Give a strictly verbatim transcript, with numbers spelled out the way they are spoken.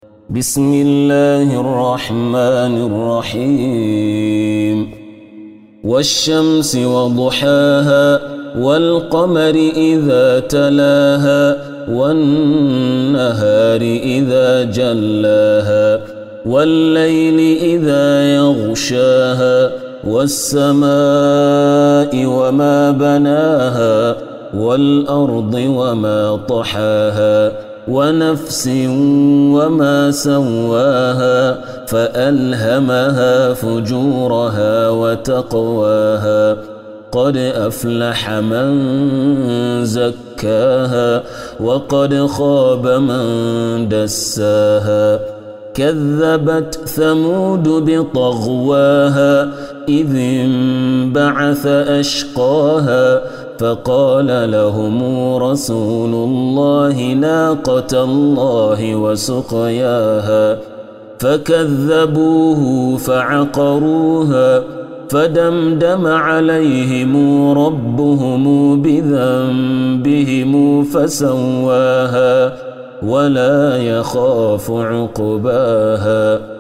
بسم الله الرحمن الرحيم والشمس وضحاها والقمر إذا تلاها والنهار إذا جلاها والليل إذا يغشاها والسماء وما بناها والأرض وما طحاها ونفس وما سواها فألهمها فجورها وتقواها قد أفلح من زكاها وقد خاب من دساها كذبت ثمود بطغواها إذ انبعث أشقاها فقال لهم رسول الله ناقة الله وسقياها فكذبوه فعقروها فدمدم عليهم ربهم بذنبهم فسواها ولا يخاف عقباها.